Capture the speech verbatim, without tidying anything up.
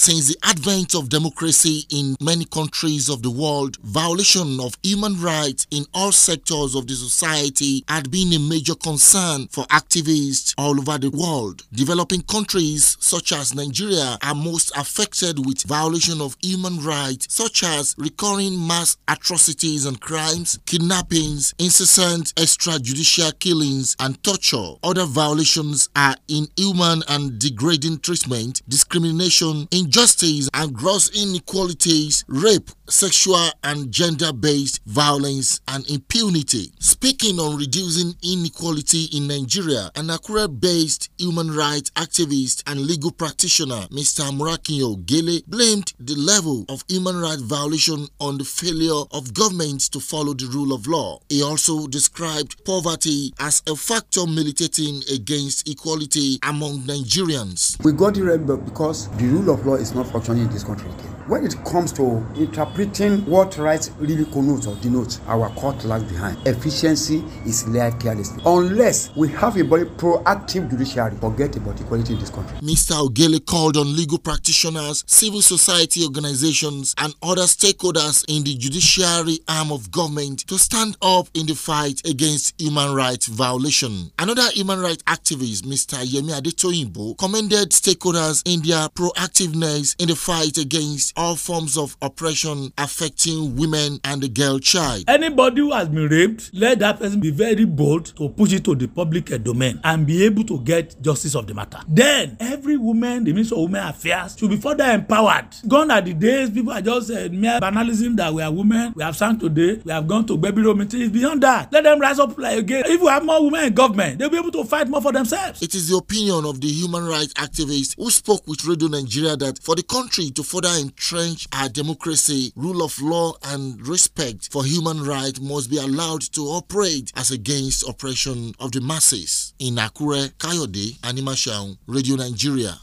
Since the advent of democracy in many countries of the world, violation of human rights in all sectors of the society had been a major concern for activists all over the world. Developing countries such as Nigeria are most affected with violation of human rights, such as recurring mass atrocities and crimes, kidnappings, incessant extrajudicial killings, and torture. Other violations are inhuman and degrading treatment, discrimination, injustice, and gross inequalities, rape, sexual and gender-based violence, and impunity. Speaking on reducing inequality in Nigeria, an Akure-based human rights activist and legal practitioner, Mister Murakinyo Ogele, blamed the level of human rights violation on the failure of governments to follow the rule of law. He also described poverty as a factor militating against equality among Nigerians. We got it right because the rule of law is not functioning in this country again. When it comes to interpreting what rights really connotes or denotes, our court lags behind. Efficiency is laid carelessly. Unless we have a very proactive judiciary, forget about equality in this country. Mister Ogele called on legal practitioners, civil society organizations, and other stakeholders in the judiciary arm of government to stand up in the fight against human rights violation. Another human rights activist, Mister Yemi Adetoyinbo, commended stakeholders in their proactiveness in the fight against all forms of oppression affecting women and the girl child. Anybody who has been raped, let that person be very bold to push it to the public domain and be able to get justice of the matter. Then, every woman, the Minister of Women Affairs, should be further empowered. Gone are the days people are just uh, mere banalism that we are women, we have sang today, we have gone to baby room meetings. Beyond that, let them rise up like again. If we have more women in government, they'll be able to fight more for themselves. It is the opinion of the human rights activist who spoke with Radio Nigeria that for the country to further entrench our democracy, rule of law, and respect for human rights must be allowed to operate as against oppression of the masses. In Akure, Kayode Animashaun, Radio Nigeria.